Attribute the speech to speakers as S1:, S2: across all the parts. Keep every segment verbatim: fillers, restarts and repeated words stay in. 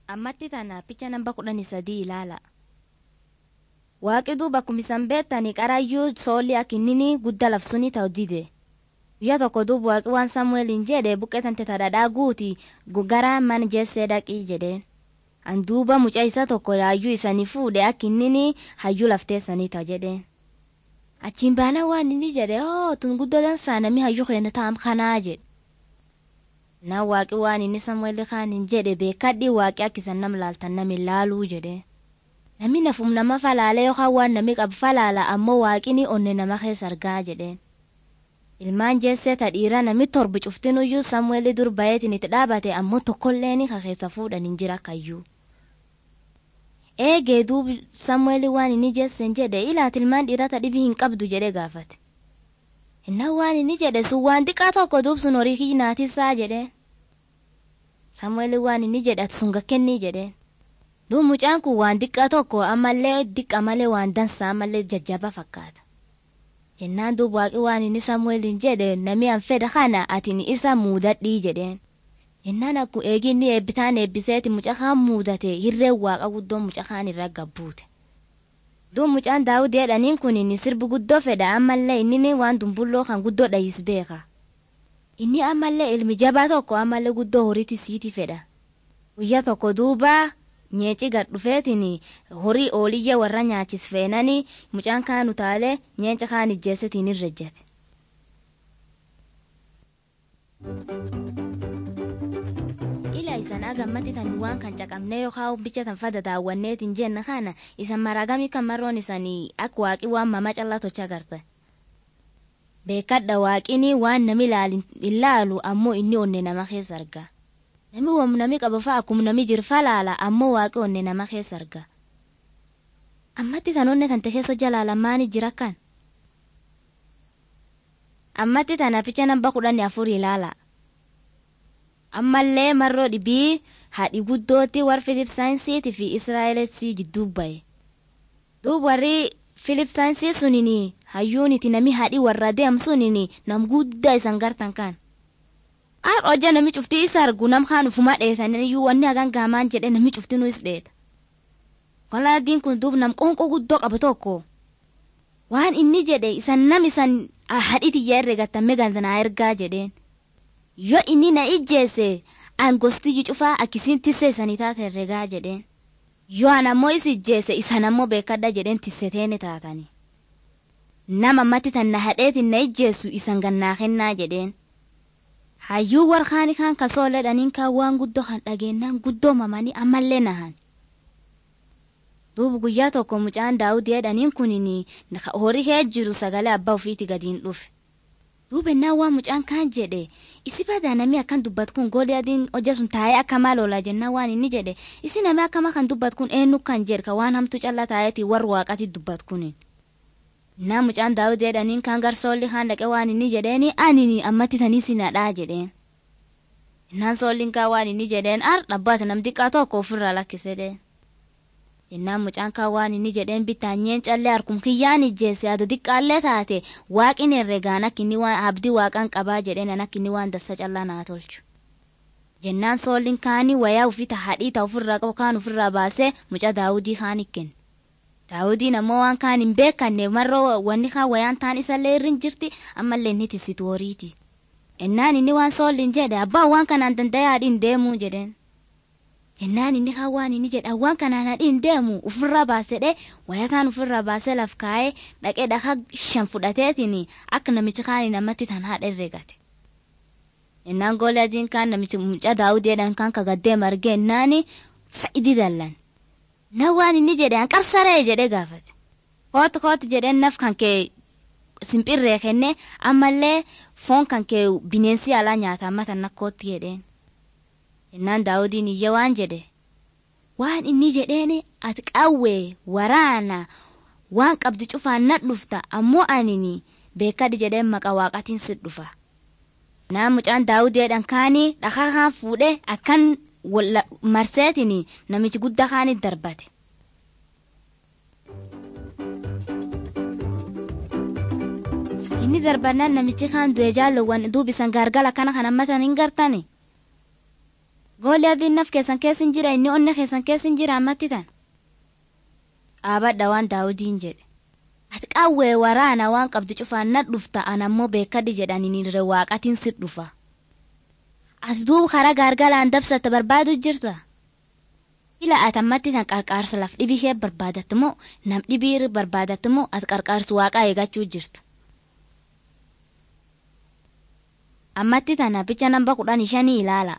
S1: ammatti tana picha namba kudhanii sadii ilaala. Waaqi duuba kumisan beektanii qarayyuu soolli akinnini gudda lafsuni ta'u dide. Guyyaa tokko duuba waaqi waan Samu'eeliin jedhe buqqee tante tadhadhaa guuti gara man jeessee dhaqii jedheen. An duuba mucaa isa tokko yaayyuu isanii fuudhe akinnini hayyuu lafteessanii ta'a jedheen. Achiin baana waan inni jedhe oo tun guddoodhaan saanamii hayyuu keenya ta'am kanaa jedhe. Na waaqi waan inni Samu'eeli kaaniin jedhe beekadhi waaqi akkisan nam laaltan nami laaluu jedhe. Nami nafum nama falaalee yookaan waan nami qabu falaala ammoo waaqini onne nama keessa argaa jedheen. Ilmaan jeessee tadhiira nami torbi cuftinuyyuu Samu'eeli dur bayeetiin itti dhaabate ammoo tokkolleeni ka keessa fuudhan hin jira kayyuu. Eegee duubi Samu'eeli waan inni jeesseen jedhe ilaati ilmaan dhiirata dhibii hin qabdu jedhe gaafate. Inna waan inni jedhe sun waan xiqqaa tokko duubsun horii kiinaatisaa jedhe. Samu'eeli waan inni jedhe ati sun gakkennii jedhe. Duub mucaan kun waan xiqqaa tokko ammallee xiqqa malee waan dansaa ammallee jajjaba fakkaata. Jennaan duub waaqi waan inni Samu'eeliin jedhe nami an fedha kana atin isa muudadhii jedheen. Jennaan akkuma eeginni eebbitaan eebbiseeti mucaa kaan muudate hirreen waaqa guddoo mucaa kaan irra gabbuute. Duub mucaan Daawud jedhaniin kun inni sirbi guddoo fedha ammallee inni waan dumbulloo kan guddoo dhayis beeka. Inni ammallee ilmi jabaa tokko ammallee guddoo horiiti siiti fedha. Guyyaa tokko duuba nyeeci gad dhufeetiin horii ooliyya warra nyaachis feenanii mucaan kaan utaalee nyeenca kaan ijjeessetiin irra jette. Ila isan agammatti tan waan kan caqabnee yookaan bicha tan fada daawwanneetiin jenna kana isan maragami kan marroon isanii akka waaqi waan mama callaa tocha garte. Beekadha waaqini waan nami ilaalu ammoo inni onne nama keessa arga. Nami waan nami qaba fa'a akkuma nami jirfa laala ammoo waaqi onne nama keessa arga. Ammatti tan onne tante keessa jalaalamaani jira kan. Ammatti tana picha namba kudhanii afur ilaala. Ammallee marroo dhibii haadhi guddooti war Filipsaayinsiitii fi Israa'eelesii jidduu bahe. Duub warri Filipsaayinsii sunini hayyuuniti nami haadhi warra deemsunini nam guddaa isan gartan kan. Ar hojja nami cuftii isa argu nam kaan ufuma dheetaniyyuu wanni hagan gaamaan jedhe nami cuftinuu is dheeta. Kolaadiin kun duub nam qoonqoo guddoo qabu tokko. Waan inni jedhe isan nam isan haadhiti yaa herregattamme gantanaa ergaa jedheen. Yoo inni na ijjeesse an gosti cufaa akkisiin tisse isanii taate herregaa jedheen. Yoo an ammoo is ijjeesse isan ammoo beekadha jedheen tisseteeni taatani. Nama ammatti tan na hadheetiin na ijjeessu isan gannaa kennaa jedheen. Hayyuu warkaani kaan kasoolee dhaniin kaan waan guddoo kan dhageennan guddoo mamanii ammallee nahan. Duuba guyyaa tokko mucaan Daawud jedhaniin kunini horii kee jiru sagalee abbaa ofiiti gadiin dhufe. Duuba innaa waan mucaan kaan jedhe isi badaa namni akkan dubbat kun goolii adiin hojja sun taa'ee akka maal oolaa jennaan waan inni jedhe isi namni akkama kan dubbat kun eenyu kan jedha waan hamtu callaa taa'eeti warra waaqati dubbat kunin. Innaa mucaan Daawud jedhaniin kaan garsoolli kaan dhaqee waan inni jedheeni anini ammatti tanii sinadhaa jedheen. Innaan soolliin kaan waan inni jedheen ar dhabbaata nam xiqqaa tokko ofirraa lakkise dee. Jennaan mucaan kaan waan inni jedheen bitaanyeen callee harkum kiyyaan ijjeesse ado xiqqaallee taate waaqin herregaan akka inni waan abdii waaqaan qabaa jedheen akka inni waan dassa callaa naa tolchu. Jennaan soolliin kaanii wayaa ofii tahadhii ta'u ofirraa qabu kaan ofirraa baasee mucaa Daawudii kaan kenne. Daawudiin ammoo waan kaan hin beekanne marroo wanni kaan wayaan taan isallee irri hin jirti ammallee inni tisitu horiiti. Ennaan inni waan soolliin jedhe abbaa waan kanaan danda'ee haadhiin deemuu jedheen. Jennaan inni kaan waan inni jedhe waan kanaan haadhiin deemu ofirraa baasedhe wayataan ofirraa baasee laf kaa'ee dhaqee dhakaa shan fudhateetiin akka namichi kaan namatti tan haadha herregate. Ennaan Gooliyaadiin kaan namichi mucaa Daawudeedhaan kaan kagaddee margee ennaani sa'idii dallan. Na waan inni jedhe an qarsaree jedhe gaafate. Kooti kooti jedheen naf kan kee simpirree kenne ammallee foon kan kee bineensi alaa nyaata amma tan nakkootti jedheen. Jennaan Daawudiin iyya waan jedhe. Waan inni jedheeni ati qawwee waraana waan qabdi cufaan na dhufta ammoo anini beekadhi jedheen maqa waaqatiin si dhufa. Naa mucaan Daawudeedhaan kaanii dhakaa kaan fuudhee akkan marseetini namichi guddaa kaanii darbate. Inni darbannaan namichi kaan du'e jaalowwan duubisan gargala kana kan ammatan hin gartani. Gooliyaadiin naf keessan keessin jira inni onna keessan keessin jira ammatti tan. Aabadha waan Daawudiin jedhe. Ati qawwee waraana waan qabdi cufaan na dhufta an ammoo beekadhi jedhanii nirre waaqatiin sit dhufa. Ati duuba karaa gaargalaan dabsata barbaadu jirta. Ila ati ammatti tan qarqaarsa laf dhibii kee barbaadatte moo nam dhibii barbaadatte moo ati qarqaarsi waaqaa eegachuu jirta. Ammatti tana bicha namba kudhan shanii ilaala.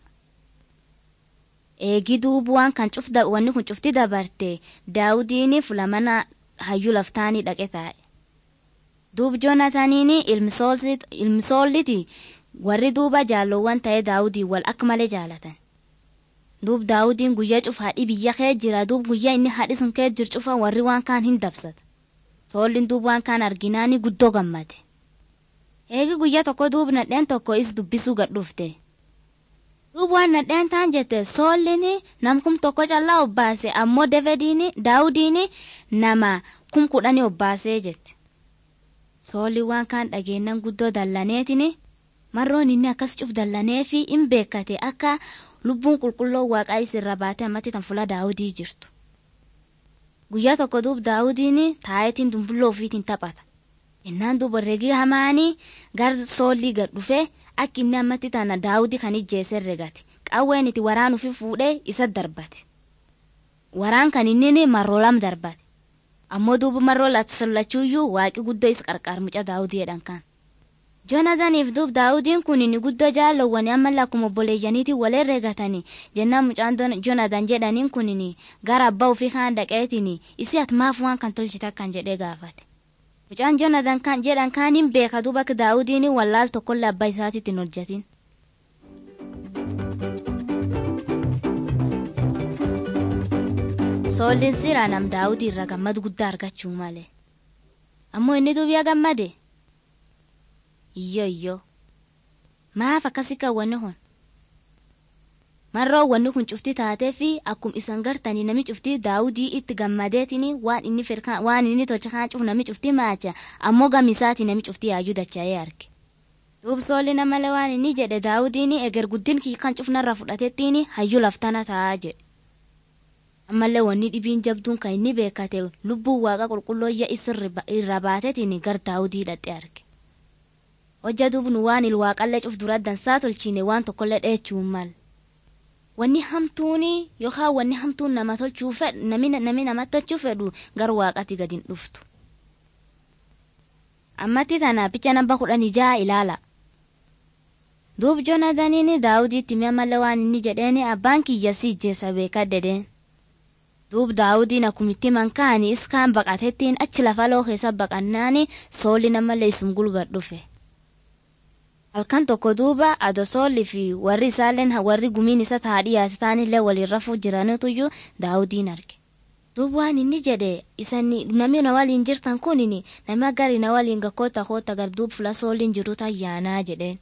S1: Eegi duuba waan kan cufda wanni kun cufti dabarte Daawudiin fulamana hayyuu laftaanii dhaqe taa'e. Duuba Joonataaniin ilmi Sooliti warri duuba jaalowwan ta'e Daawudii wal akka malee jaalatan. Duuba Daawudiin guyyaa cufaa biyya kee jira duuba guyyaa inni haadhi sun kee jiru cufa warri waan kaan hin dabsata. Soolliin duuba waan kaan arginaani guddoo gammade. Eegi guyyaa tokko duuba nadheen tokko is dubbisuu gad dhufte. Duuba waan nadheen taan jette Soolliin nam kum tokko callaa obbaase ammoo Daawudiin nama kum kudhanii obbaasee jette. Soolli waan kaan dhageennan guddoo dallaneetini marroon inni akkas cuf dallanee fi hin beekate akka lubbuun qulqulloo waaqaa isirra baatee ammatti tan fuula Daawudii jirtu. Guyyaa tokko duuba Daawudiin taayetiin dumbulloo ofiitiin taphata. Jennaan duuba regii hamaanii gar Soollii gad dhufee akka inni ammatti tana Daawudii kan ijjeese regate. Qawween itti waraan ofii fuudhee isa darbate. Waraan kan inni marroo lam darbate. Ammoo duuba marroo lachuuyyuu waaqi guddoo is qarqaar muca Daawudii jedhan kan. Joonataaniif duuba Daawudiin kun inni guddoo jaalowwanii amma lakkuma obboleeyyaniitii walee reegatanii jennaan mucaan Joonataan jedhaniin kun inni gara abbaa ofii kaan dhaqeetiin isi ati maaf waan kan tolchita kan jedhee gaafate. Mucaan Joonataan kan jedhan kaaniin beeka duuba Daawudiin wallaal tokkollee abbaa isaatiitti hin hojjetin. Soolliin siraa nam Daawudii irra gammadu guddaa argachuu malee. Ammoo inni duubiyaa gammade. Iyyoo iyyoo. Maaf akkasii kan wanni kun? Marroo wanni kun cufti taatee fi akkuma isan gartanii nami cufti Daawudii itti gammadeetini waan inni firkaan waan inni tolcha kan cufu nami cufti maacha ammoo gamisaati nami cufti yaayyuu dacha'ee arge. Duuba Soolli namalee waan inni jedhe Daawudiin eger guddin kan cufnarra fudhatettiin hayyuu laftana taa'aa jedhe. Ammallee wanni dhibiin jabduun kan inni beekate lubbuun waaqa qulqulloyya irra baatetiin gar Daawudii dhaqee arge. Hojja duubnu waan ilwaaqallee cuf dura dansaa tolchine waan tokkollee dheechuun mal. Wanni hamtuuni yookaan wanni hamtuun nama tolchuu fedhu nami nami nama tolchuu fedhu gar waaqatti gadi hin dhuftu. Ammatti tana bicha namba kudhan ijaa ilaala. Duuba Joonataaniin Daawudiitti mi'a malee waan inni jedheeni abbaan kiyya si ijjeessa beeka dedeen. Duuba Daawudiin akkumitti mankaani iskaan baqatettiin achi lafa loo keessa baqannaani Soolli namallee isum gulgar dhufe. Halkan tokko duuba ado Soolli fi warri isaalleen warri gumiin isa taadhiyaati taanillee waliin rafuu jiraniituyyuu Daawudiin arge. Duuba waan inni jedhe isani namni na waliin jirtan kunini nama gari na waliin gakkoota koota gar duuba fula Soolliin jiru tayyaanaa jedheen.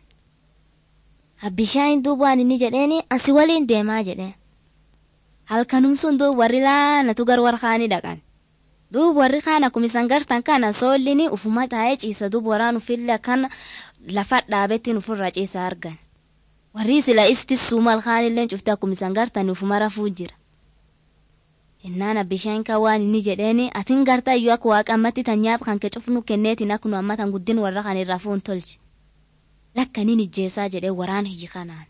S1: Abbishaan duuba waan inni jedheeni asi waliin deemaa jedheen. Halkanum sun duuba warri laanatu gar warkaanii dhaqan. Duuba warri kaan akkuma isan gartan kana Soolliin ufuma taa'ee ciisa duuba waraan ufillee kana lafa dhaabettiin ufirra ciisa argan. Warri sila istisuu malkaanillee cufte akkuma isan gartan ufuma rafuu jira. Jennaan abbishaan kan waan inni jedheeni atiin gartaa iyyuu akka waaqa ammatti tan nyaap kan kee cufnu kenneetiin akkuma ammatan guddin warra kan irraa fuun tolche. Lakkaniin ijjeessaa jedhee waraan hiyyi kanaan.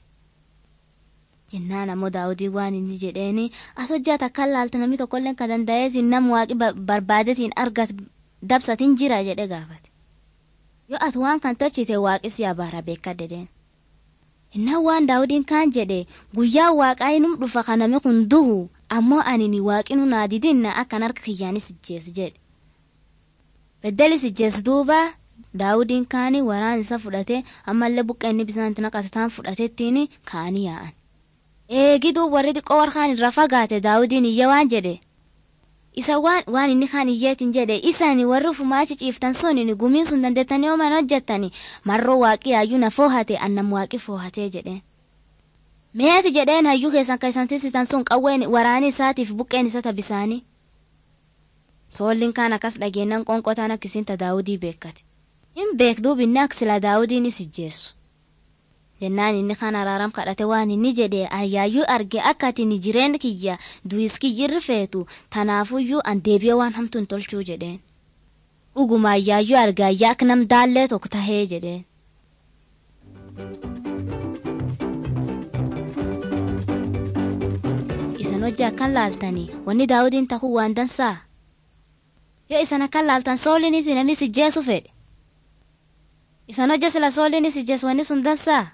S1: Jennaan ammoo Daawudii waan inni jedheeni as hojjata akka laalta namni tokkollee kan danda'eetiin nam waaqi barbaadetiin argat dabsatiin jira jedhee gaafate. Yoo ati waan kan tolchite waaqisi abaara beeka dedeen. Innaan waan Daawudiin kaan jedhe guyyaa waaqaa inum dhufa kanami kun duhu ammoo anini waaqinu naadidinna akkan harka kiyyaanis ijjees jedhe. Beddelis ijjees duuba Daawudiin kaani waraan isa fudhate ammallee buqqeenni bisaanti naqataan fudhatettiin kaanii yaa'an. Eegi duuba warri xiqqoo warkaan irraa fagaate Daawudiin iyya waan jedhe. Isa waan waan inni kaan iyyeetiin jedhe isaani warri ufumaachi ciiftan sunini gumiin sun dandeettanii ooman hojjettani marroo waaqii hayyuu na foohate annam waaqii foohatee jedheen. Meeti jedheen hayyuu keessan kan isan tisitan sun qawween waraanii isaatiif buqqeen isa tabisaanii. Soolliin kaan akkas dhageennan qonqotaan akkisiin ta Daawudii beekate. Hin beekduub inni akka sila Daawudiinis ijjeessu. jennaan inni kan araaram kadhate waan inni jedhe ayyaayyuu arge akka ati ni jireen kiyya du'is kiyyirri feetu tanaafuyyuu an deebi'ee waan hamtuun tolchuu jedheen. Dhuguma ayyaayyuu arge ayyaa akka nam daallee tokko tahee jedheen. Isan hojii akkan laaltanii wanni Daawudiin ta'uu waan dansaa. Yoo isan akkan laaltan soolinis namni si jeesu fedhe. Isan hojii sila soolinis si jeesu wanni sun dansaa.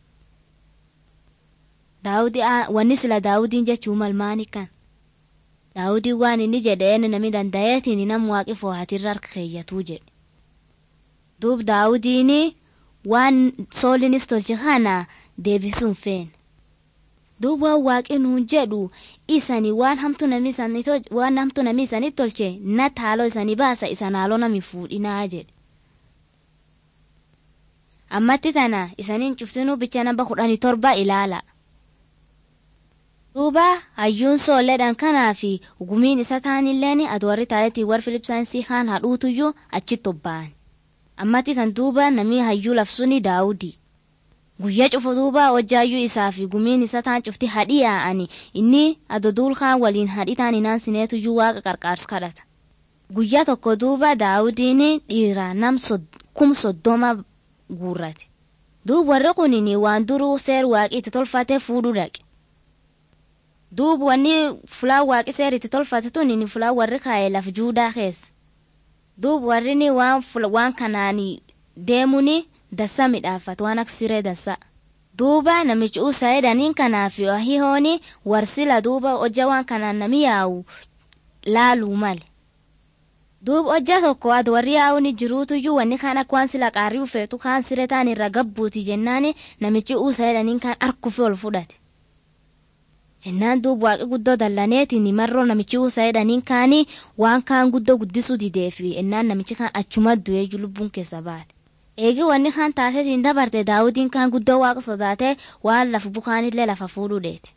S1: Daawudi wanni sila Daawudiin jechuu malmaani kan. Daawudii waan inni jedheen namni danda'eetiin nam waaqi foo'atirra harka keeyyatuu jedhe. Duub Daawudiin waan soolinis tolche kana deebisuun feene. Duub waan waaqi nuun jedhu isani waan hamtu namni isanii tolche waan hamtu namni isanii tolche na taaloo isanii baasa isan haaloo nami fuudhinaa jedhe. Ammatti tana isaniin cuftinuu bicha namba kudhanii torba ilaala. Duuba hayyuun soolleedhaan kanaa fi gumiin isa taanilleen aduwarri taaleetii war Filipsaansii kaan hadhuutuyyuu achitti obba'an. Ammatti tan duuba namni hayyuu lafsuni Daawudii. Guyyaa cufu duuba hojjaayyuu isaa fi gumiin isa taan cufti hadhii yaa'ani inni adoduul kaan waliin hadhii taan hinaan sineetuyyuu waaqa qarqaars kadhata. Guyyaa tokko duuba Daawudiin dhiira nam kum soddoma guurrate. Duuba warri kunini waan duruu seer waaqi itti tolfatee fuudhuu dhaqe. Duuba wanni fulaa waaqi seer itti tolfate tuni fulaa warri kaa'ee laf Juudaa keessa. Duuba warri ni waan waan kanaani deemuni dassa midhaafatu waan akka siree dassa. Duuba namichi usaayedaniin kanaaf yoo hihooni warsila duuba hojja waan kanaan nami yaa'u laaluu male. Duuba hojja tokko adu warri yaa'u ni jiruutuyyuu wanni kaan akka waan sila qaarii ufeetu kaan siree taan irra gabbuuti jennaani namichi usaayedaniin kaan arkufi ol fudhate. Jennaan duuba waaqi guddoo dallaneetiin marroo namichi usaayedaniin kaanii waan kaan guddoo guddisuu dideefi ennaan namichi kaan achuma du'eeyyuu lubbuun keessa baate. Eegi wanni kaan taasetiin dabarte Daawudiin kaan guddoo waaqa sodaatee waan lafa bukaanillee lafa fuudhuu deete.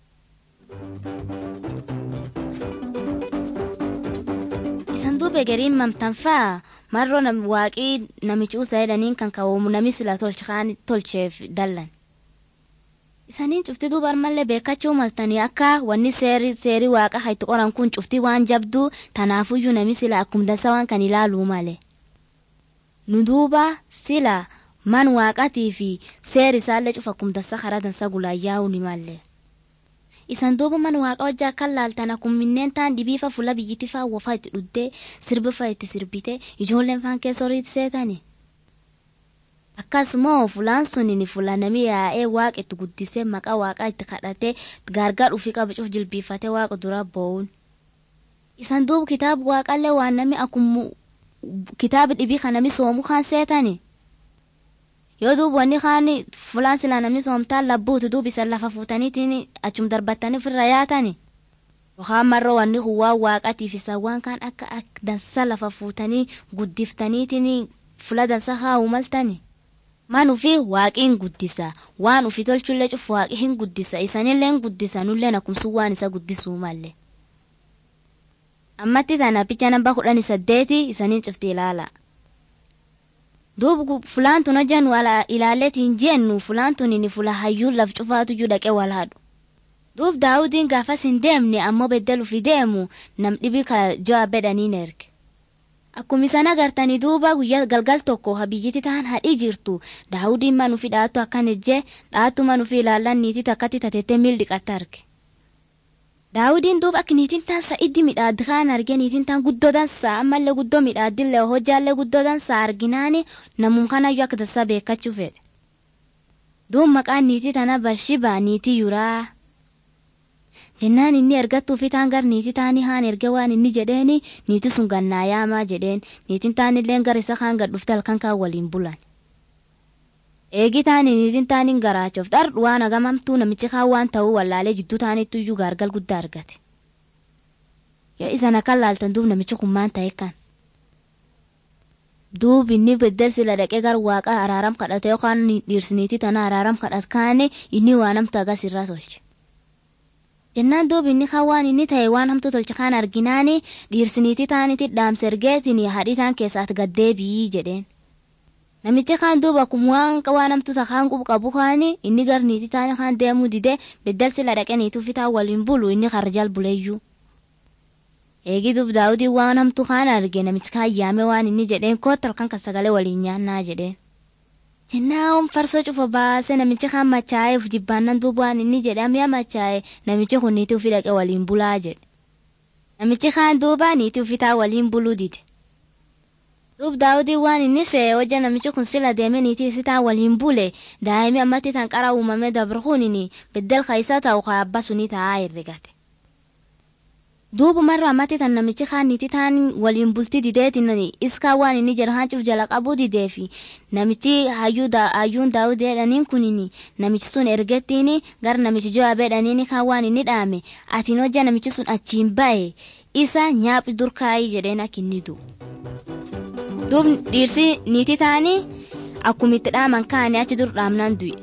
S1: Isan duuba gariin mamtanfaa marroo waaqii namichi usaayedaniin kan kawwamu nami sila tolcheef dallan. Isaniin cufti duuba armallee beekachuu maltanii akka wanni seeri seeri waaqa haytu qoran kun cufti waan jabduu tanaafuyyuu nami sila akkum dansa waan kan ilaaluu malee. Nu duuba sila man waaqatii fi seeri isaallee cufa akkum dansa karaa dansa gulaayyaa'uu ni malee. Isan duuba man waaqa hojjaa kan laaltan akkum minneen taan dhibiifa fuula biyyittii faa wafaa itti dhuddee sirbi faa itti sirbite ijoolleen faan keessa horiitti seetani. Akkasumoo fulaan suni fuula namii yaa'ee waaqa itti guddisee maqaa waaqaa itti kadhatee gargaar ufii qabachuuf jilbiifatee waaqa dura bo'uun. Isan duuba kitaaba waaqallee waan namni akkum kitaaba dhibii kan namni soomu kan seetani. Yoo duuba wanni kaan fulaan sila namni soomtaan labbuutu duuba isan lafa fuutaniitiin achum darbattanii ofirra yaatani. Yookaan marroo wanni huwaa waaqatiif isan waan kaan akka dansa lafa fuutanii guddiftaniitiin fuula dansa haa'u maltani. Man ufii waaqiin guddisa waan ufii tolchullee cufu waaqi hin guddisa isanillee hin guddisa nullee nakumsuu waan isa guddisuu malee. Ammatti tana picha namba kudhanii saddeeti isaniin cufti ilaala. Duuba fulaan tun hojjan wala ilaaleetiin jennu fulaan tun fula hayyuun laf cufaatuyyuu dhaqee wal haadhu. Duuba Daawudiin gaafas hin deemne ammoo beddeluufi deemu nam dhibii ka jo'a bedhaniin erge. Akkuma isaan agartanii duuba guyyaa galgal tokko habiyyitti ta'an hadhii jirtu Daawudiin manuufi dhaattu akkan ejjee dhaattu manuufi ilaallan niitii takkatti tateettee miil dhiqatte arge. Daawudiin duuba akka niitiin taan sa'iddi midhaaddi kaan arge niitiin taan guddoo dansaa ammallee guddoo midhaaddillee hojjaallee guddoo dansaa arginaani namuun kanayyuu akka dansaa beekachuu fedhe. Duuba maqaan niitii tana Barshibaa niitii Yuraa. Jennaan inni ergattuu fi taan gar niitii taanii haan erge waan inni jedheeni niitii sun gannaa yaamaa jedheen niitiin taanillee gar isa kaan gad dhufte halkan kaan waliin bulan. Eegi taanii niitiin taaniin garaachuuf dhardhu waan agamamtuu namichi kaan waan ta'uu wallaalee jidduu taaniitti iyyuu gaargal guddaa argate. Yoo isan akka laaltan duub namichi kun maan ta'e kan. Duub inni beddel sila dhaqee gar waaqa araaram kadhate yookaan dhiirsi niitii tana araaram kadhat kaane inni waan hamtu agas irraa tolche. Jennaan duuba inni kaan waan inni ta'e waan hamtu tolche kaan arginaani dhiirsi niitii taaniitti dhaamsa ergeetiin hadhii taan keessaatti gaddeebii jedheen. namichi kaan duuba kumwaan qawaa namtu takaan qub qabu kaani inni gar niitii taane kaan deemuu dide beddel sila dhaqee niituu fitaa waliin bulu inni karjal buleeyyuu. Eegi duub Daawudii waan hamtu kaan arge namichi kaan yaame waan inni jedheen kootal kan ka sagalee waliin nyaannaa jedheen. Jennaawwan farsa cufa baase namichi kaan machaa'ee uf jibbaannan duuba waan inni jedhe amyaa machaa'ee namichi kun niitii ufi dhaqee waliin bulaa jedhe. Namichi kaan duuba niitii ufitaa waliin buluu dide. Duub Daawudii waan inni see hojja namichi kun sila deeme niitii ufitaa waliin bule daa'imii ammatti tan qara uumamee dabruunini beddel kaisaa ta'u ka abba sunii ta'aa herregate. Duuba marra ammatti tan namichi kaan niitii taan waliin bultii dideetiin iskaa waan inni jedhu hancuuf jala qabuu dideefi namichi hayyuun Daawudii jedhaniin kunini namichi sun ergettiin gar namichi Jo'aab jedhaniin kaan waan inni dhaame atiin hojja namichi sun achiin ba'e isa nyaaphi durkaayii jedheen akka inni du'u. Duub dhiirsi niitii taanii akkuma itti dhaaman kaanii achi dur dhaamnaan du'e.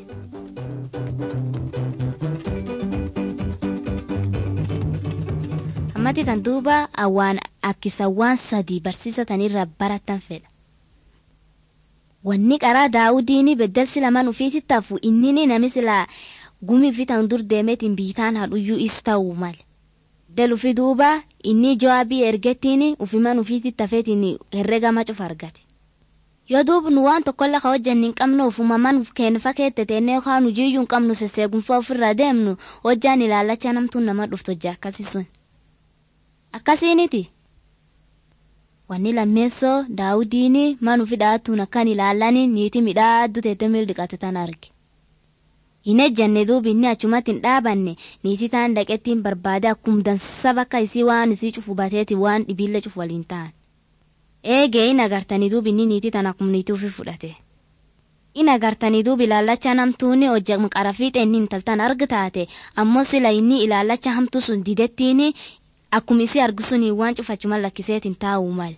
S1: Ammatti tan duuba awwaan akkisawwaan sadii barsiisatanirra baratan fedha. Wanni qaraa Daawudiin beddelsi lamaan ufiitti tafu innini nami sila gumii fi tan dur deemeetiin biitaan hadhuyyuu is ta'uu male. Beddel ufi duuba inni Jo'aabii ergettiin ufiman ufiitti tafeetiin herregama cufa argate. Yoo duuba nu waan tokkolla ka hojjanni hin qabnu ufumaman keenfa keette teennee yookaan hujiyyuu hin qabnu sesseegumfaa ofirra deemnu hojjaan ilaallachaa namtuun nama dhuftu hojja akkasii sun. Akkasiiniti. Wanni lammeessoo Daawudiin manuu fi dhaatuun akkan ilaallanii niitii midhaaddu teette miil dhiqate tan arge. Hin ejjanne duubi inni achumatti hin dhaabanne niitii taan dhaqettiin barbaade akkuma dansa bakka isii waan isii cufu bateeti waan dhibiille cufu waliin ta'an. Eegee hin agartanii duubi inni niitii tan akkuma niitii ofii fudhate. Hin agartanii duubi ilaallacha namtuun hojja qara fiixee inni intaltan argitaate ammoo sila inni ilaallacha hamtu sun didettiin akkuma isii argusun waan cufachuma lakkiseetiin taa'uu male.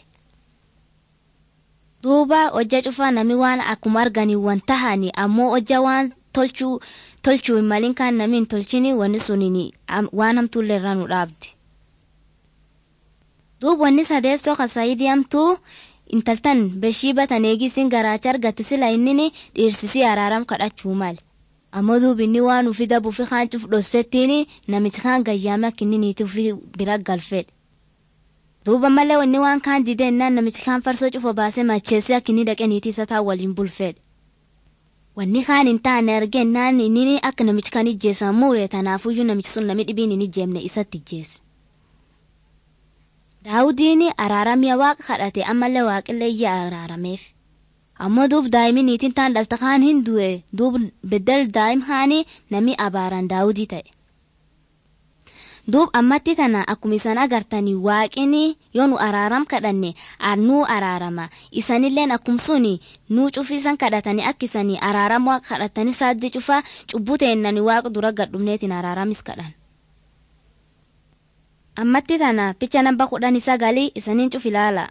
S1: Duuba hojja cufaa nami waan akkuma arganii waan tahani ammoo hojja waan tolchuu tolchuu hin malin kaan nami hin tolchini wanni suniin waan hamtuullee irraa nu dhaabdi. Duuba wanni sadeessoo kasaayidii hamtuu intaltan Beshiibaa tan eegisiin garaacha argatti sila innini dhiirsisii araaram kadhachuu male. Ammoo duubi inni waan ufi dabuu fi kaan cuf dhossettiin namichi kaan gayyaame akka inni niitii ufi bira galfedhe. Duuba malee wanni waan kaan didennaan namichi kaan farsoo cufa baasee macheessee akka inni dhaqee niitii isa taa waliin bulfedhe. Wanni kaan hin taane argennaan inni akka namichi kaan ijjeessan muure tanaafuyyuu namichi sun nami dhibiin hin ijjeemne isatti ijjeesse. Daawudiin araaramia waaqa kadhate ammallee waaqillee iyya araarameef. Ammoo duub daa'imni niitiin taan dhalta kaan hin du'e duub beddel daa'im haanii nami abaaraan Daawudii ta'e. Duub ammatti tana akkuma isaan agartanii waaqini yoo nu araaram kadhanne nuu araarama isanilleen akkuma suni nuu cufiisan kadhatanii akka isanii araaram waaqa kadhatanii saaddi cufa cubbuu teennani waaqa dura gadhumneetiin araaramis kadhan. Ammatti tana picha namba kudhanii sagalii isaniin cuf ilaala.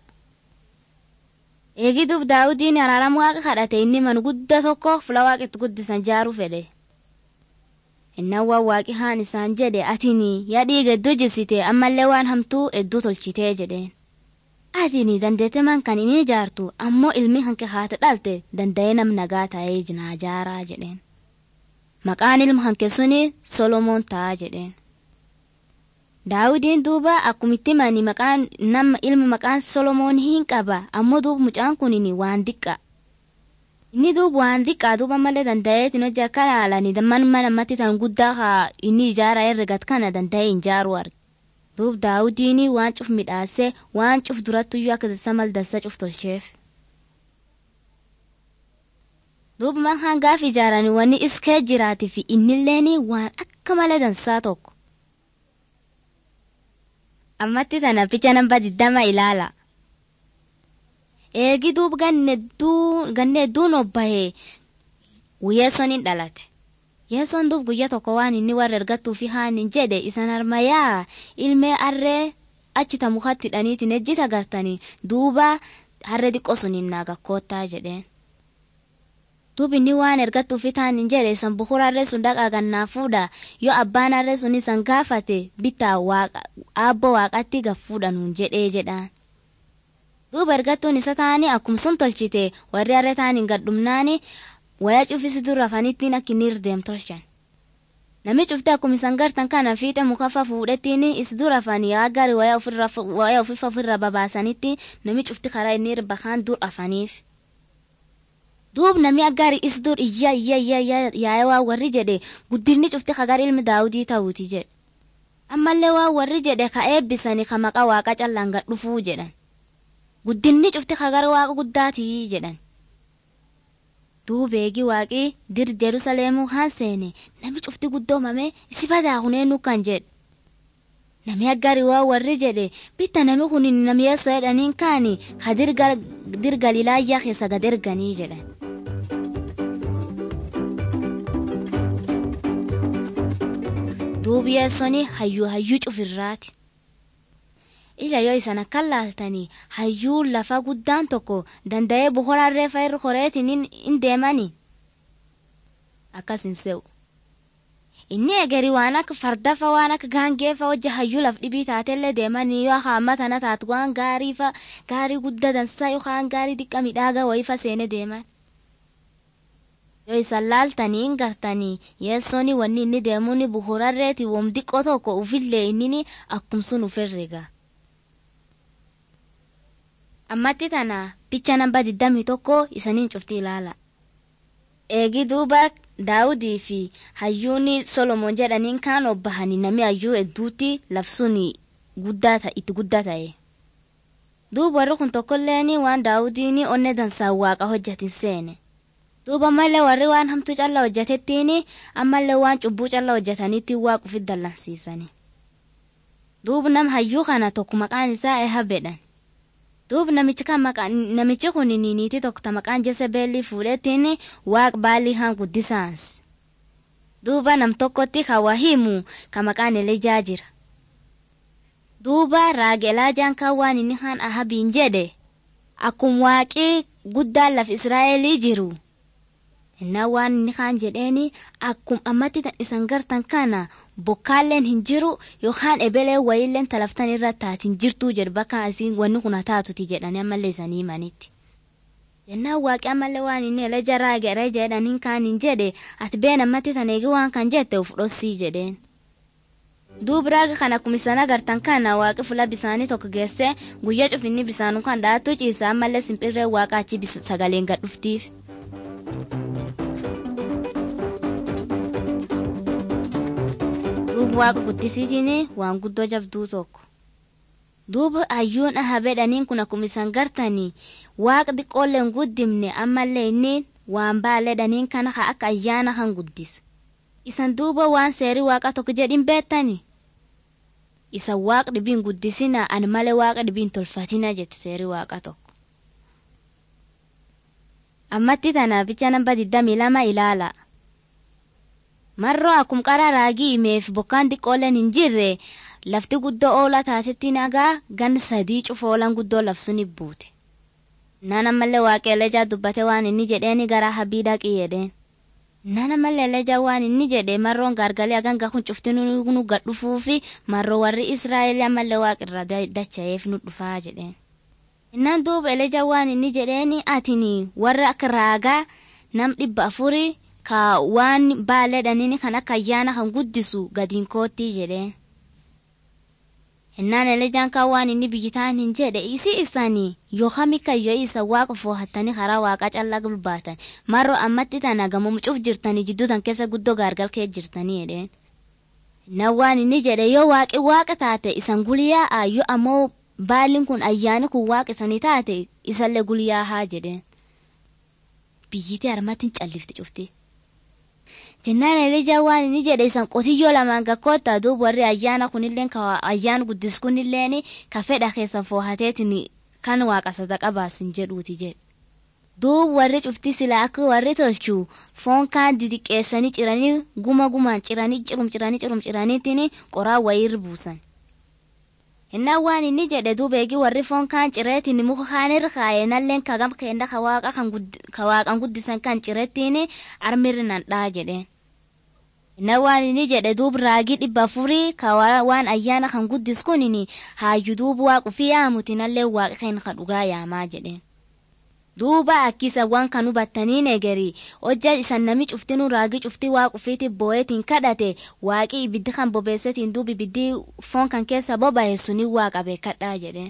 S1: Eegi duub Daawudiin araaram waaqa kadhate inni man guddaa tokko fula waaqetti guddisan jaaruu fedhe. Innaan waan waaqi haan isaan jedhe atini yaa dhiiga iddoo jissite ammallee waan hamtuu hedduu tolchitee jedheen. Atini dandeete man kan inni ijaartu ammoo ilmi hanke haata dhalte danda'ee nam nagaa ta'ee jinaa jaaraa jedheen. Maqaan ilma hanke suni Solomoon ta'a jedheen. Daawudiin duuba akkumitti mani maqaan nama ilma maqaan Solomoon hin qaba ammoo duuba mucaan kunini waan diqqa. Inni duuba waan diqqaa duuba malee danda'eetiin hojja akka laalanii damman mana matti tan guddaa haa inni ijaaraa herregat kana danda'ee hin jaaruu arge. Duuba Daawudiin waan cuf midhaasee waan cuf durattuyyuu akka dasa maldassa cuf tolcheef. Duuba man hangaaf ijaaranii wanni iskee jiraati fi innilleen waan akka malee dansaa tokko. Ammatti tana picha namba diddama ilaala. Eegi duuba ganne hedduun obbahee Yeesoon hin dhalate. Yeesoon duuba guyyaa tokko waan inni warra ergattuu fi haan hin jedhe isan harmayaa ilmee harree achi ta mukatti hidhaniitiin ejjita agartanii duuba harree xiqqoo sun hin naagakkoottaa jedheen. Duuba inni waan ergattuu fi haan hin jedhe isan bukura harree sun dhaqaa gannaa fuudha yoo abbaan harree sun isan gaafate bitaa waaqa aabboo waaqatti gaffuudha nuun jedhee jedhaan. duuba ergattuun isa taanii akkum sun tolchite warri harree taaniin gadhumnaani waya cufisi dura afanittiin akka inni irdeem tolchan. Nami cufte akkuma isan gartan kana fiixe mukafa fuudhettiin is dura afaan yaa gari waya ofirra waya ofifa ofirra babaasanitti nami cufti karaa inni irba kaan dur afaniif. Duub nami agari is dur iyya iyya iyya yaa waa warri jedhe guddinni cufti kagar ilmi daawudii ta'uuti jedhe. Ammallee waa warri jedhe ka eebbisanii ka maqa waaqa callaan gad dhufuu jedhan. Guddinni cufti kagar waaqa guddaatii jedhan. Duubeegi waaqii dir Jerusalemuu haan seene nami cufti guddoomame isi badaa huneennu kan jedhe. Nami aggari waa warri jedhe bitta nami kun nami yeessoo jedhaniin kaani ka dir Galilaayyaa keessa gad erganii jedhan. Duubi yeessoni hayyuu hayyuu cufirraati. Ila yoo isan akkan laaltanii hayyuu lafa guddaan tokko danda'ee bukoraa reefa irra koreetiin hin deemani. Akkas hin se'u. Inni egerii waan akka fardafa waan akka gaangeefa hojja hayyuu laf dhibii taatellee deemanii yoo hamma tana taatu waan gaariifa gaarii guddaa dansaa yookaan gaarii xiqqa midhaagaa wayifa seene deeman. Yoo isan laaltanii hin gartanii yeessooni wanni inni deemuun bukurarreeti wom xiqqoo tokko ufillee inni akkumsun ufirriga. Ammatti tana picha namba digdamii tokko isaniin cufti ilaala. Eegi duuba Daawudii fi hayyuuni Solomoon jedhaniin kaan obbahanii nami hayyuu hedduutti labsuun guddaa ta'e itti guddaa ta'e. Duuba warri kun tokkolleeni waan Daawudiin onne dansaan waaqa hojjatin seene. Duuba ammallee warri waan hamtuu callaa hojjatettiin ammallee waan cubbuu callaa hojjataniitti waaqa ofitti dallansiisani. Duuba nam hayyuu kana tokko maqaan isaa Ehabedhan. Duuba namichi kan maqaan namichi kun niitii tokko maqaan Jezebelii fuudhettiin waaq baalii haan guddisaans. Duuba nam tokkotti ka wahimu ka maqaan Elijaa jira. Duuba raage Elaajaan kan waan inni haan Ahabiin jedhe akkum waaqii guddaan laf Israa'elii jiru. Innaa waan inni haan jedheeni akkum ammatti isan gartan kana bokkaalleen hin jiru yookaan ebelee wayiilleen talaftan irra taatiin jirtuu jedhu bakka asiin wanni kun taatuti jedhanii ammallee isanii himanitti. Jennaan waaqii ammallee waan inni Elijaa raage jedhaniin kaan hin jedhe ati been ammatti taneegi waan kan jette uf dhossii jedheen. Duuba raaga kana akkuma isaan agartan kana waaqi fuula bisaanii tokko geesse guyyaa cufinni bisaanuu kan dhaattu ciisa ammallee simpirree waaqa achi sagaleen gad dhuftiif. Duuba waaqa guddisiitiin waan guddoo jabduu tokko. Duuba hayyuun Ahabedhaniin kun akkuma isaan gartanii waaqa xiqqoolleen guddimne ammallee inni waan baalleedhaniin kana akka ayyaana kan guddisa. Isan duuba waan seerii waaqa tokko jedhin beektani. Isan waaqa dhibiin guddisina ani malee waaqa dhibiin tolfatina jetti seerii waaqa tokko. Ammatti tana bicha namba digdamii lama ilaala. Marroo akkum qaraa raagii himeef bokkaan xiqqooleen hin jirre lafti guddoo oola taatetti nagaa gan sadii cufoolan guddoo lafsuni buute. Naan ammallee waaqi Elijaa dubbate waan inni jedheeni gara Ahabii dhaqii jedheen. Naan ammallee Elijaa waan inni jedhe marroon gargalee aganga kun cufti nu gad dhufuufi marroo warri Israa'el ammallee waaqirra dacha'eef nu dhufaa jedheen. Innaan duuba Elijaa waan inni jedheeni atini warra akka raagaa nam dhibba afurii ka waan baalleedhaniin kan akka ayyaana kan guddisu gadiin koottii jedheen. Innaan Elijaan kan waan inni biyyitaan hin jedhe isi isanii yookaan mikayyoo isa waaqa foohattanii karaa waaqaa callaa bulbaatan marroo ammatti tana gamoo cuuf jirtanii jidduutan keessa guddoo gaargal kee jirtanii jedheen. Innaan waan inni jedhe yoo waaqi waaqa taate isan guyyaa ayyoo ammoo baaliin kun ayyaani kun waaqa isanii taate isallee guyyaa haa jedheen. Biyyittii harmatti hin callifti cufti. Jennaan Elijaa waan inni jedhe isan qotiyyoo lamaan gakkoota duuba warri ayyaana kunilleen ka ayyaan guddis kunilleen ka fedha keessa foohateetiin kan waaqa sadaqa baasin jedhuuti jedhe. Duuba warri cufti sila akka warri tolchuu foon kaan didiqqeessanii ciranii guma gumaan ciranii cirum ciranii cirum ciraniitiin qoraa wayirri buusan. Innaan waan inni jedhe duuba eegi warri foon kaan cireetiin muka kaanirra kaayee nalleen ka gam keenda ka waaqan guddisan kan cireettiin armirri nan dhaa jedheen. na waan inni jedhe duub raagii dhibba furii ka waan ayyaana kan guddis kunini haayyu duub waaqu fi yaamutinallee waaqa kan ka dhugaa yaamaa jedheen. Duuba akkisa waan kan hubattaniin egerii hojja isan nami cuftinuu raagii cuftii waaqu fiiti boo'eetiin kadhate waaqii ibiddi kan bobeessetiin duub ibiddi foon kan keessa boba'e suni waaqa beekadhaa jedheen.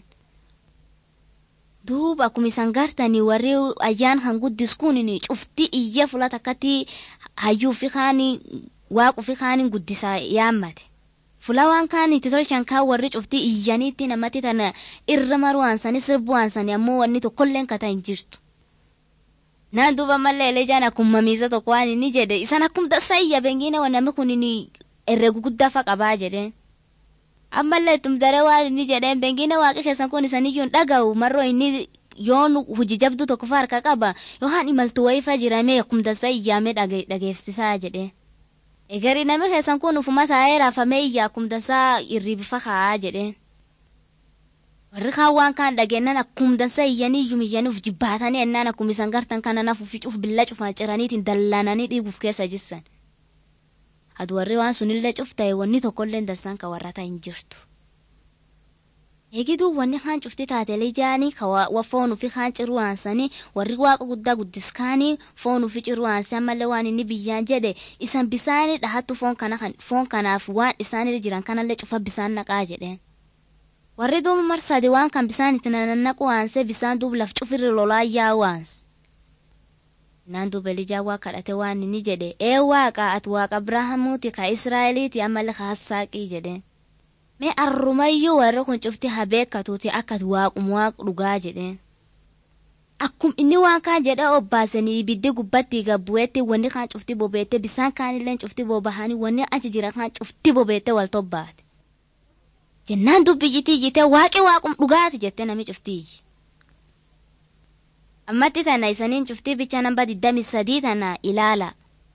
S1: Duuba akkuma isan gartanii warri ayyaan kan guddis kunini cuftii iyya fulata akkatti hayyuu fi kaanii waaqu fi kaaniin guddisaa yaammate. Fula waan kaanii itti tolchan kaan warri cuftii iyyaniitti namatti tana irra maruwaansanii sirbuwaansanii ammoo wanni tokkolleen kata hin jirtu. Naan duuba mallee elejaan akkuma miisa tokko waan inni jedhe isan akkuma dasa iyya bengiina waan namni kun inni herregu guddaa fa qabaa jedheen. Ammallee ittum daree waan inni jedheen bengiina waaqi keessan kun isan iyyuu hin dhaga'u marroo inni yoon hojii jabduu tokko fa harka qaba yookaan imaltuu wayii fa jiramee akkuma dasa iyyaamee dhageessisaa jedheen. Egarii namni keessan kun ufuma taa'ee raafamee iyyaa akkuma dansaa irribifa kaa'aa jedheen. Warri kaan waan kaan dhageennan akkuma dansaa iyyanii iyyuu iyyanii uf jibbaatanii ennaan akkuma isan gartan kana nafu fi cuf billa cufaan ciraniitiin dallaananii dhiiguuf keessa jissan. Adu warri waan sunillee cuf ta'e wanni tokkollee dansaan ka warra ta'in jirtu. Eegiduu wanni kaan cufti taatelee jaanii ka foonuu fi kaan ciruu aansanii warri waaqa guddaa guddiskaanii foonuu fi ciruu aansanii ammallee waan inni biyyaan jedhe isan bisaanii dhahattu foon kana kan foon kanaaf waan isaanii jiran kanallee cufa bisaan naqaa jedheen. Warri duuba marsaadi waan kan bisaan itti nannaqu aansee bisaan duuba laf cufirri lolaa yaa waansi. Naan duuba elijaa waa kadhate waan inni jedhe ee waaqa ati waaqa Abrahaamuuti ka Israa'eliiti ammallee ka Hassaaqii jedheen. Mee arrumayyuu warra kun cufti habeekkatuuti akka waaqum waaq dhugaa jedheen. Akkum inni waan kaan jedhe obbaasanii ibiddi gubbatti gabbu'eetti wanni kaan cufti bobeette bisaan kaanillee cufti bobahanii wanni achi jira kaan cufti bobeette wal tobbaate. Jennaan dubbiyyitii jite waaqi waaqum dhugaati jette nami cuftii. Ammatti tana isaniin cuftii bicha namba digdamii sadii tana ilaala.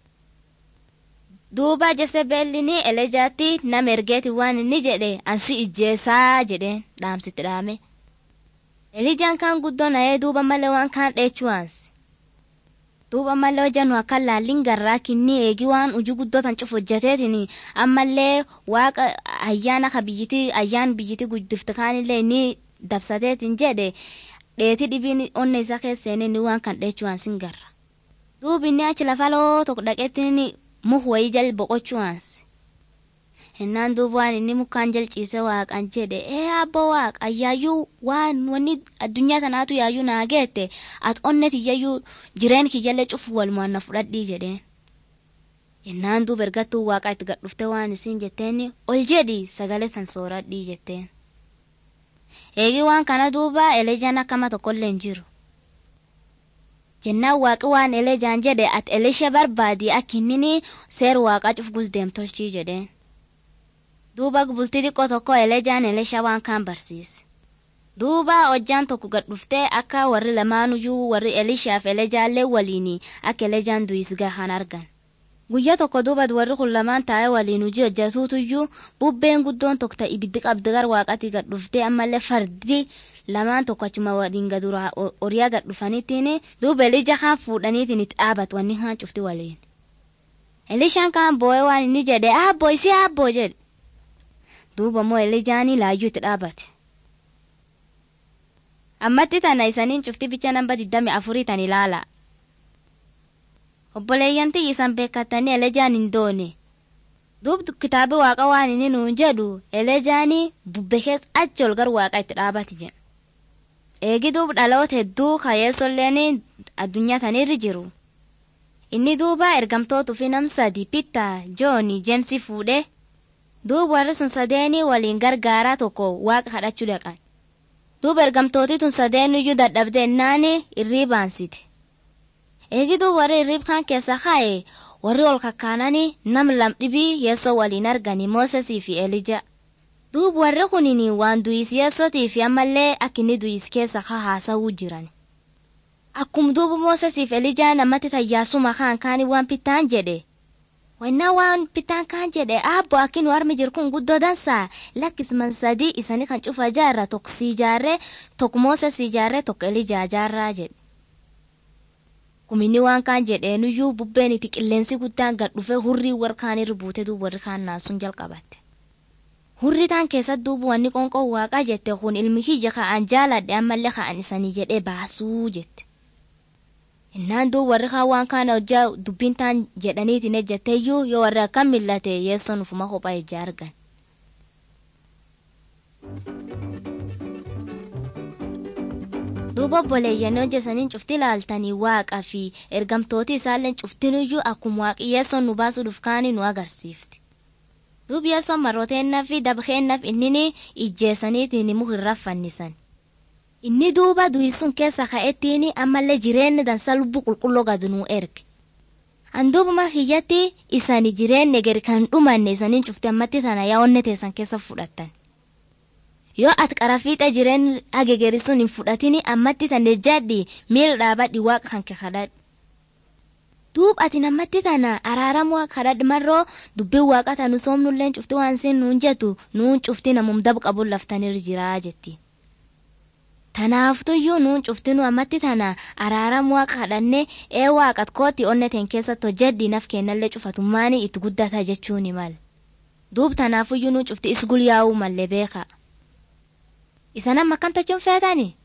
S1: Duuba Jezebelini elejaatti nama ergeeti waan inni jedhe ansi ijjeessaa jedheen dhaamsitti dhaame. Elijaan kaan guddoo na'ee duuba malee waan kaan dheechuwaansi. Duuba malee hojjannu akka laalliin garraa kinni eegi waan hojii guddootan cuf hojjeteetiin ammallee waaqa ayyaana ka biyyitii ayyaan biyyitii guddifte kaanillee inni dabsateetiin jedhe dheetii dhibiin onna isaa keesseen inni waan kan dheechuwaansin garra. Duubi inni achi lafa loo tokko dhaqeettiin muh wayii jal boqochuwaansi. Hennaan duuba waan inni mukaan jalchiise waaqan jedhe ee abba waaq ayyaayyuu waan wanni addunyaa tanaatu yaayyuu naa geette ati onne tiyyayyuu jireen kiyyalle cufu walumaan na fudhadhii jedheen. Jennaan duuba ergattuu waaqa itti gadhufte waan isiin jetteen ol jedhi sagalee tan sooradhii jetteen. Eegi waan kana duuba elejaan akkama tokkollee hin jiru. Jennaan waaqi waan elejaan jedhe ati elesha barbaadii akka inni seer waaqaa cuf guldeem tolchii jedheen. Duuba bultii xiqqoo tokko elejaan elesha waan kaan barsiise. Duuba hojjaan tokko gad dhuftee akka warri lamaanuyyuu warri elishaaf elejaallee waliin akka elejaan du'is gahaan argan. Guyyaa tokko duuba warri kun lamaan taa'ee waliin hojii hojjetuutuyyuu bubbeen guddoon tokko ibiddi qabdi gar waaqatii gad dhuftee ammallee fardi lamaan tokko achuma waliin gadura horiyaa gad dhufaniitiin duuba elija kaan fuudhaniitiin itti dhaabatu wanni kaan cufti waliin. Elishaan kaan boo'ee waan inni jedhe aabboo isii aabboo jedhe. Duuba moo elijaanii laayyuu itti dhaabate. Ammatti tana isaniin cufti bicha namba digdamii afurii tan ilaala. Obboleeyyantii isan beekatanii elejaan hin doone. Duuba kitaabi waaqa waan inni nuun jedhu elejaanii bubbekees achi ol gar waaqa itti dhaabati jedha. Eegi duuba dhaloota hedduu kayeessolleen addunyaa tanirri jiru. Inni duuba ergamtootuu fi namsadi Pitta, Jooni, Jeemsi fuudhee. Duuba warri sun sadeenii waliin gargaaraa tokko waaqa kadhachuu dhaqan. Duuba ergamtootii tun sadeeniyyuu dadhabdee naani irriibaansite. Eegi duuba warri irriib kaan keessa kaa'e warri ol kakkaananii nam lamdhibii yeessoo waliin arganii Moosesii fi Elija. Duuba warri kunini waan du'is yeessootii fi ammallee akka inni du'is keessa haa haasawuu jiran. Akkuma duuba Moosesii fi Elijaa namatti tayyaasuma kaan kaanii waan Pittaan jedhe. Wanna waan Pittaan kaan jedhe abbo akkin warmi jirkun guddoo dansaa lakkisman sadii isanii kan cufa jaarra tokko sii jaarree tokko Moosesii jaarree tokko Elijaa jaarraa jedhe. kumini waan kaan jedheenuyyuu bubbeen itti qilleensi guddaan gad dhufe hurrii warkaan irra buute duuba warri kaan naasuun jalqabatte. Hurri taan keessatti duuba wanni qonqoo waaqaa jette kun ilmi kiyya ka'an jaaladhe ammallee ka'an isanii jedhee baasuu jette. Innaan duuba warri kaan waan kana hojjaa dubbiin taan jedhaniitiin ejjetteeyyuu yoo warri akkam millate yeessoon ufuma kophaa ejja argan. Duuba obboleeyyanii hojjesaniin cufti ilaaltanii waaqa fi ergamtooti isaalleen cuftinuyyuu akkuma waaqiyyeessoon nu baasuudhuuf kaanii nu agarsiifti. Duubi yeessoon marrooteennaaf fi dabxeennaaf innini ijjeessaniitiin muka irra fannisan. Inni duuba du'isuun keessa ka'ettiin ammallee jireenyi dansa lubbuu qulqulluu gad nuu erge. Handuubuma hiyyatti isanii jireenyi gadi kan dhumanne isaniin cufti ammatti tana yaa onne teessan keessa fudhattan. Yoo ati qarafiixa jireenyi agegerisuun hin fudhatini ammatti tana jaddi miila dhaabadhi waaqa kan kee kadhadhu. Duub ati nammatti tana araaramuu kadhadhu marroo dubbii waaqa tanu soomnulleen cufti waan siin nuun jettu nuun cufti namum dab qabuun laftanirra jiraa jetti. Tanaaftuyyuu nuun cuftinu ammatti tana araaramuu kadhanne ee waaqat kooti onneteen keessatti hojjedhi naf kennallee cufatummaanii itti guddata jechuuni mal. Duub tanaafuyyuu nuun cufti isgul yaa'uu mallee beeka. Isa nama kan tachuun feetani?